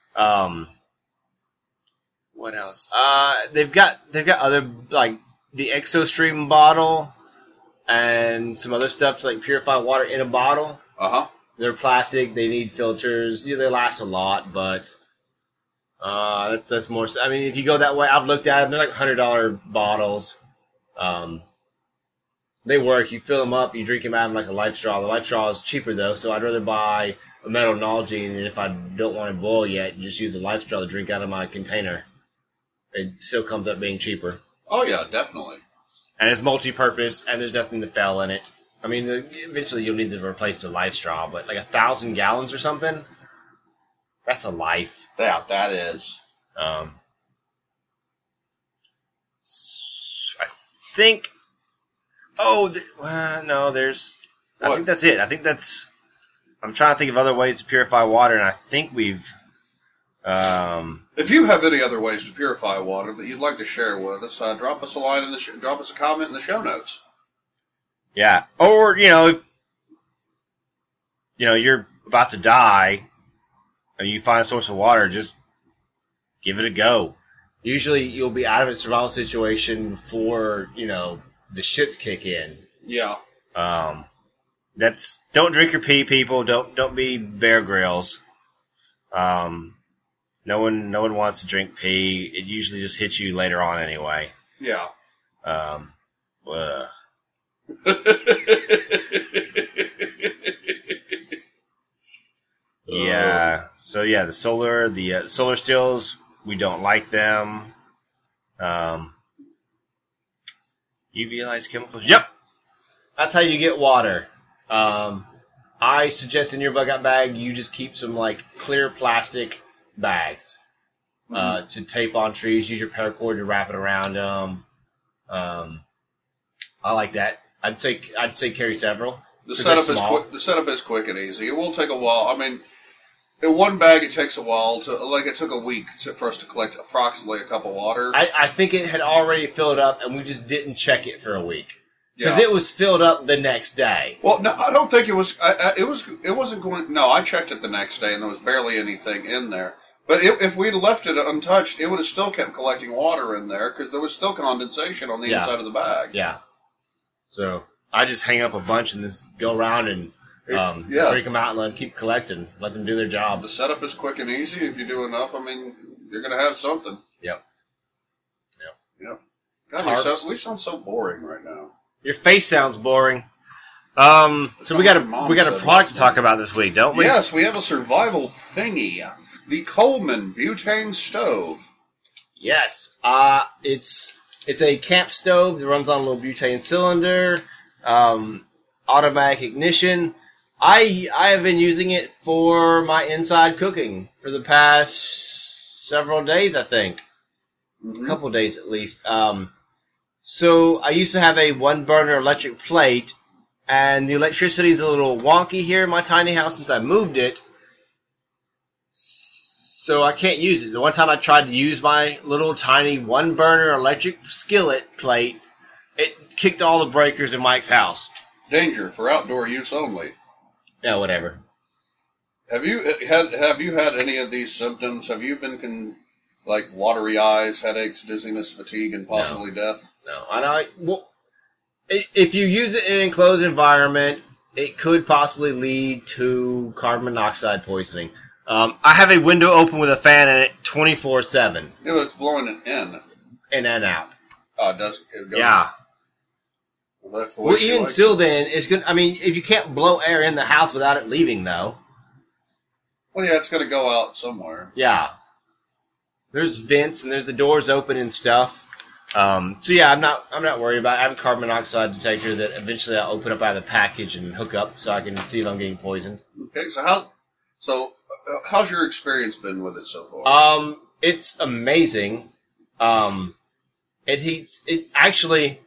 What else? They've got other, like the ExoStream bottle and some other stuff like purified water in a bottle. Uh-huh. They're plastic. They need filters. They last a lot, but that's more. I mean, if you go that way, I've looked at them. They're like $100 bottles. They work. You fill them up. You drink them out of like a life straw. The life straw is cheaper though, so I'd rather buy a metal Nalgene, and if I don't want to boil yet, just use a life straw to drink out of my container. It still comes up being cheaper. Oh yeah, definitely. And it's multi-purpose, and there's nothing to fail in it. I mean, eventually you'll need to replace the life straw, but like 1,000 gallons or something, that's a life. Yeah, that is. I think. Oh, no, there's. I think that's it. I'm trying to think of other ways to purify water, and I think we've. If you have any other ways to purify water that you'd like to share with us, drop us a line drop us a comment in the show notes. Yeah, or if you're about to die, and you find a source of water, just give it a go. Usually, you'll be out of a survival situation before the shits kick in. Yeah. Don't drink your pee, people. Don't be Bear Grylls. No one wants to drink pee. It usually just hits you later on anyway. Yeah. Yeah. So yeah, the solar stills, we don't like them. UV-ized chemicals. Yep. That's how you get water. I suggest in your bug out bag you just keep some like clear plastic bags to tape on trees. Use your paracord to wrap it around them. I like that. I'd say carry several. The 'Cause they're setup is small. quick. The setup is quick and easy. It will take a while. I mean, in one bag it takes a while to it took a week for us to collect approximately a cup of water. I think it had already filled up, and we just didn't check it for a week because Yeah. it was filled up the next day. Well, no, I don't think it was. It wasn't going. No, I checked it the next day, and there was barely anything in there. But if we'd left it untouched, it would have still kept collecting water in there because there was still condensation on the Yeah. inside of the bag. Yeah. So I just hang up a bunch and just go around and yeah. break them out and let them keep collecting, let them do their job. The setup is quick and easy. If you do enough, I mean, you're going to have something. Yep. Yep. God, Tarps. we sound so boring right now. Your face sounds boring. So we got Mom a said product to last talk night. about this week, don't we? Yes, we have a survival thingy. The Coleman butane stove. Yes. It's a camp stove that runs on a little butane cylinder, automatic ignition. I have been using it for my inside cooking for the past several days, I think. Mm-hmm. A couple days at least. So I used to have a one burner electric plate, and the electricity is a little wonky here in my tiny house since I moved it. So I can't use it. The one time I tried to use my little tiny one burner electric skillet plate, it kicked all the breakers in Mike's house. Danger for outdoor use only. Yeah, whatever. Have you had any of these symptoms? Have you been like watery eyes, headaches, dizziness, fatigue, and possibly death? No. If you use it in an enclosed environment, it could possibly lead to carbon monoxide poisoning. I have a window open with a fan in it 24/7. Yeah, but it's blowing it in. In and out. Oh, it does. It goes, Yeah. Well, that's the way. Well, she even likes still it. then, it's good. I mean, if you can't blow air in the house without it leaving, though. Well, yeah, it's going to go out somewhere. Yeah. There's vents and there's the doors open and stuff. So yeah, I'm not worried about it. I have a carbon monoxide detector that eventually I'll open up out of the package and hook up so I can see if I'm getting poisoned. Okay, so how's your experience been with it so far? It's amazing. It heats. It actually,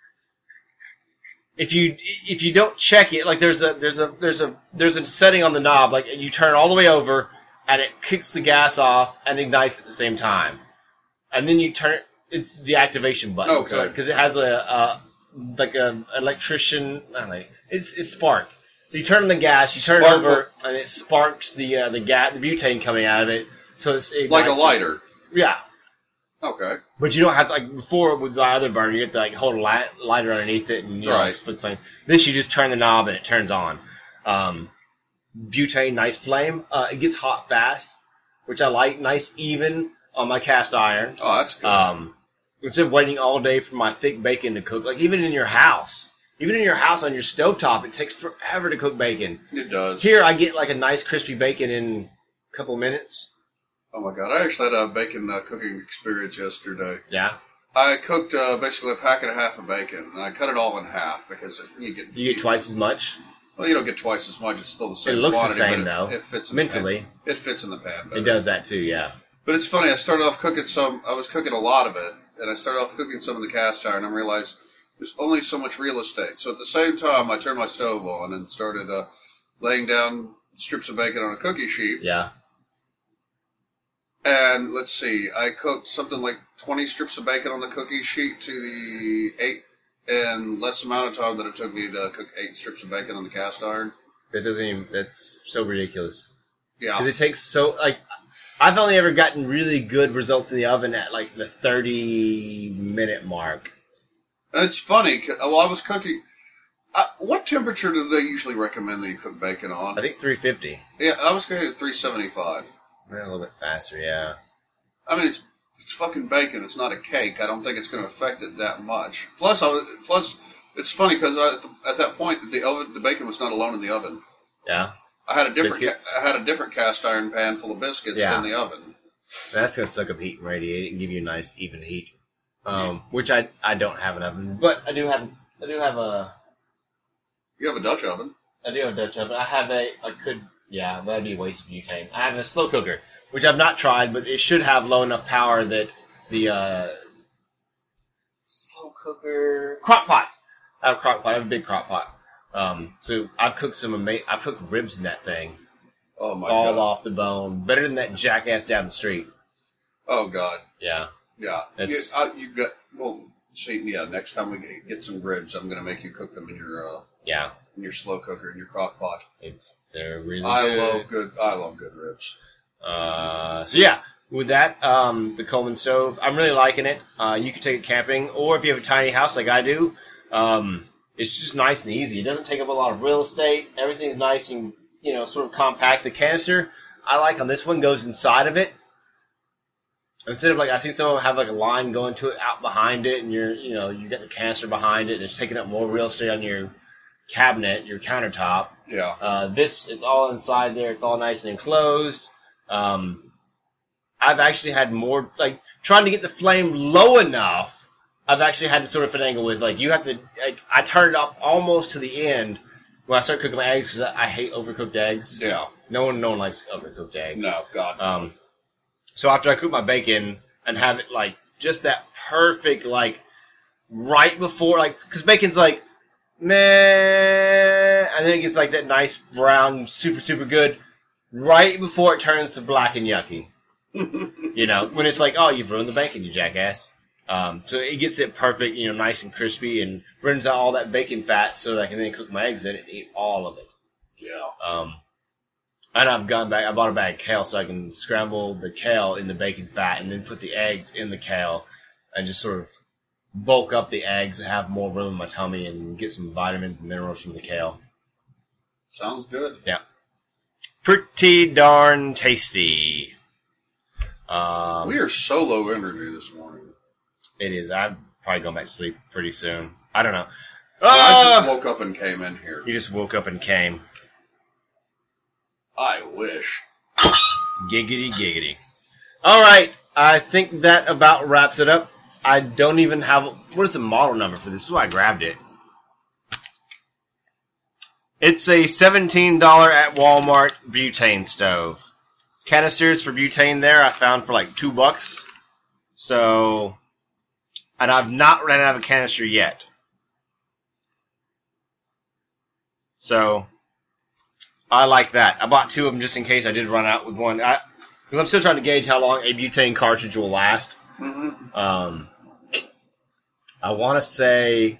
if you don't check it, like there's a setting on the knob, like you turn all the way over and it kicks the gas off and ignites at the same time, and then you turn it. It's the activation button. Okay. Because it has a electrician. I don't know. It's spark. So you turn on the gas, you turn it over, and it sparks the butane coming out of it. So it's Like a lighter. Yeah. Okay. But you don't have to, like, before with my other burner, you have to, like, hold a lighter underneath it and, you know, Right. split the flame. This, you just turn the knob and it turns on. Butane, nice flame. It gets hot fast, which I like. Nice, even on my cast iron. Oh, that's good. Instead of waiting all day for my thick bacon to cook, like, even in your house on your stovetop, it takes forever to cook bacon. It does. Here, I get, like, a nice crispy bacon in a couple minutes. Oh my God! I actually had a bacon cooking experience yesterday. Yeah. I cooked basically a pack and a half of bacon, and I cut it all in half because you You get twice as much. Well, you don't get twice as much. It's still the same. It looks the quantity, same, but though. It fits in Mentally. The pan. It fits in the pan. Better. It does that too, yeah. But it's funny. I started off cooking I was cooking a lot of it, and I started off cooking some in the cast iron, and I realized there's only so much real estate. So at the same time, I turned my stove on and started laying down strips of bacon on a cookie sheet. Yeah. And let's see, I cooked something like 20 strips of bacon on the cookie sheet to the 8 and less amount of time that it took me to cook 8 strips of bacon on the cast iron. That's so ridiculous. Yeah. Because it takes so, like, I've only ever gotten really good results in the oven at, like, the 30-minute mark. And it's funny, I was cooking, what temperature do they usually recommend that you cook bacon on? I think 350. Yeah, I was cooking at 375. Yeah, a little bit faster, yeah. I mean, it's fucking bacon. It's not a cake. I don't think it's going to affect it that much. Plus, it's funny because at that point the bacon was not alone in the oven. Yeah. I had a Biscuits? different cast iron pan full of biscuits in the oven. That's going to suck up heat and radiate it and give you a nice even heat. Which I don't have an oven, but I do have a. You have a Dutch oven. I do have a Dutch oven. That'd be a waste of butane. I have a slow cooker, which I've not tried, but it should have low enough power that the slow cooker crock pot. I have a crock pot. I have a big crock pot. So I've cooked I've cooked ribs in that thing. Oh my All God. off the bone. Better than that jackass down the street. Oh God. Yeah. Yeah. It's- You got, well, see, yeah, next time we get some ribs, I'm going to make you cook them in your slow cooker, in your crock pot. They're really good. I love good ribs. So yeah, with that, the Coleman stove, I'm really liking it. You can take it camping, or if you have a tiny house like I do, it's just nice and easy. It doesn't take up a lot of real estate. Everything's nice and, sort of compact. The canister, I like on this one, goes inside of it. Instead of I see some of them have a line going to it out behind it, and you got the canister behind it, and it's taking up more real estate on your cabinet, your countertop. Yeah. It's all inside there. It's all nice and enclosed. I've actually had more, trying to get the flame low enough, I've actually had to sort of finagle with, you have to, I turn it up almost to the end when I start cooking my eggs, because I hate overcooked eggs. Yeah. No one likes overcooked eggs. No, God. So after I cook my bacon and have it, just that perfect, right before, because bacon's meh, and then it gets that nice brown, super, super good, right before it turns to black and yucky. When it's oh, you've ruined the bacon, you jackass. So it gets it perfect, nice and crispy, and runs out all that bacon fat so that I can then cook my eggs in it and eat all of it. Yeah. And I bought a bag of kale so I can scramble the kale in the bacon fat and then put the eggs in the kale and just sort of bulk up the eggs and have more room in my tummy and get some vitamins and minerals from the kale. Sounds good. Yeah. Pretty darn tasty. We are so low energy this morning. It is. I'm probably going back to sleep pretty soon. I don't know. I just woke up and came in here. You just woke up and came. I wish. Giggity, giggity. All right. I think that about wraps it up. I don't even have... What is the model number for this? This is why I grabbed it. It's a $17 at Walmart butane stove. Canisters for butane there I found for $2. So... And I've not ran out of a canister yet. So... I like that. I bought 2 of them just in case I did run out with one. Because I'm still trying to gauge how long a butane cartridge will last. Mm-hmm. I want to say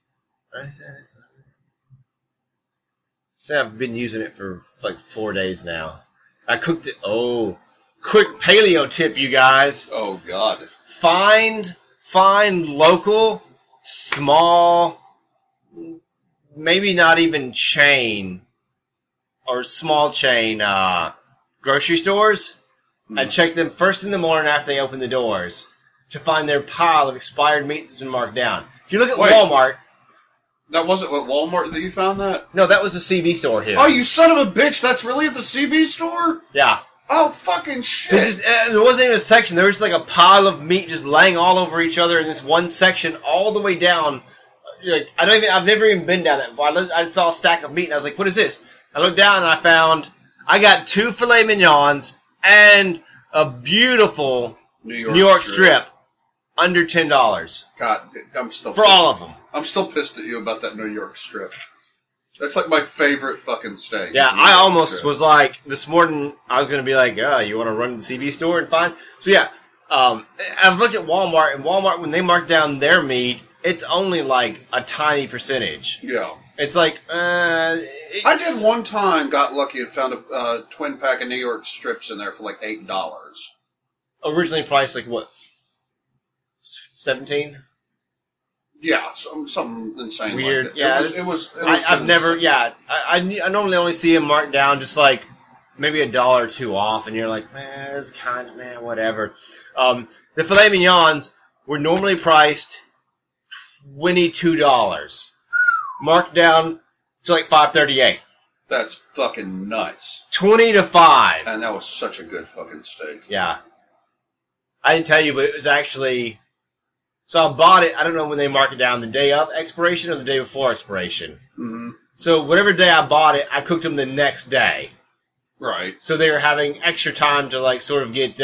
I've been using it for 4 days now. I cooked it. Oh, quick paleo tip, you guys. Oh, God. Find local, small, maybe not even chain, or small chain grocery stores, and check them first in the morning after they open the doors to find their pile of expired meat that's been marked down. If you look at Walmart... That wasn't at Walmart that you found that? No, that was a CB store here. Oh, you son of a bitch! That's really at the CB store? Yeah. Oh, fucking shit! There wasn't even a section. There was a pile of meat just laying all over each other in this one section all the way down. I've never even been down that far. I saw a stack of meat and I was like, what is this? I looked down and I got 2 filet mignons and a beautiful New York strip under $10. God, I'm still for all of them. I'm still pissed at you about that New York strip. That's my favorite fucking steak. Yeah, I almost was this morning I was going to be you want to run to the CB store and find? So yeah, I've looked at Walmart, and Walmart, when they mark down their meat, it's only a tiny percentage. Yeah. It's I did one time, got lucky and found a twin pack of New York strips in there for $8. Originally priced what? 17? Yeah, something insane. Weird. Like that. Yeah, It was I've never. Yeah, I normally only see them marked down just maybe $1 or $2 off, and you're man, it's whatever. The filet mignons were normally priced $22, marked down to $5.38. That's fucking nuts. 20 to 5. And that was such a good fucking steak. Yeah. I didn't tell you, but it was actually... So I bought it, I don't know when they mark it down, the day of expiration or the day before expiration. Mm-hmm. So whatever day I bought it, I cooked them the next day. Right. So they were having extra time to sort of get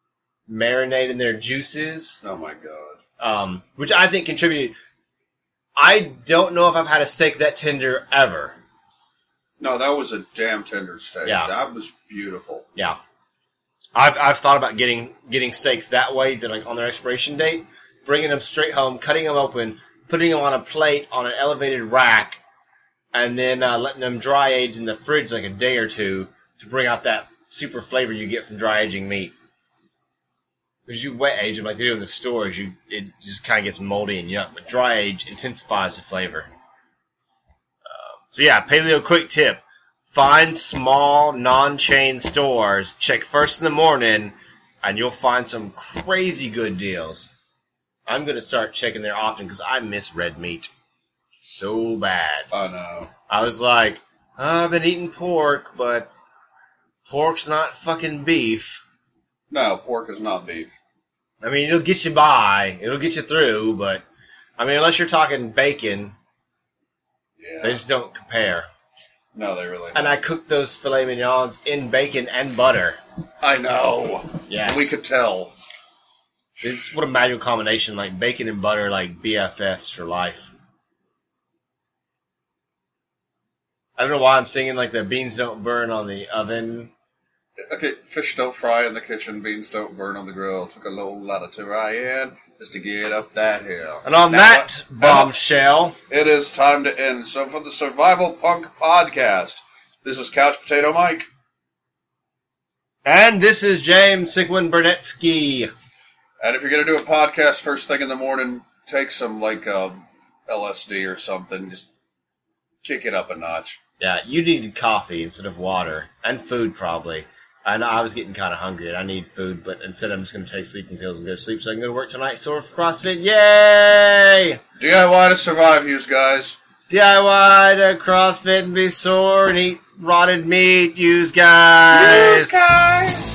marinate in their juices. Oh my God. Which I think contributed. I don't know if I've had a steak that tender ever. No, that was a damn tender steak. Yeah. That was beautiful. Yeah. I've thought about getting steaks that way, that like on their expiration date, bringing them straight home, cutting them open, putting them on a plate on an elevated rack, and then letting them dry age in the fridge like a day or two to bring out that super flavor you get from dry aging meat. Because you wet age them like they do in the stores, it just kind of gets moldy and yuck. But dry age intensifies the flavor. So yeah, paleo quick tip. Find small, non-chain stores. Check first in the morning, and you'll find some crazy good deals. I'm going to start checking there often because I miss red meat so bad. I know. I was like, I've been eating pork, but pork's not fucking beef. No, pork is not beef. I mean, it'll get you by. It'll get you through, but, I mean, unless you're talking bacon, they just don't compare. No, they really don't. And I cooked those filet mignons in bacon and butter. I know. Yes. We could tell. It's what a magical combination, like bacon and butter, like BFFs for life. I don't know why I'm singing like the beans don't burn on the oven. Okay, fish don't fry in the kitchen, beans don't burn on the grill. Took a little ladder to ride just to get up that hill. And on that bombshell, it is time to end. So for the Survival Punk Podcast, this is Couch Potato Mike. And this is James Sigwin Burnetsky. And if you're going to do a podcast first thing in the morning, take some like LSD or something. Just kick it up a notch. Yeah, you needed coffee instead of water. And food, probably. And I was getting kind of hungry, and I need food, but instead I'm just going to take sleeping pills and go to sleep so I can go to work tonight. Sore for CrossFit. Yay! DIY to survive, yous guys. DIY to CrossFit and be sore and eat rotted meat, yous guys. Yous guys.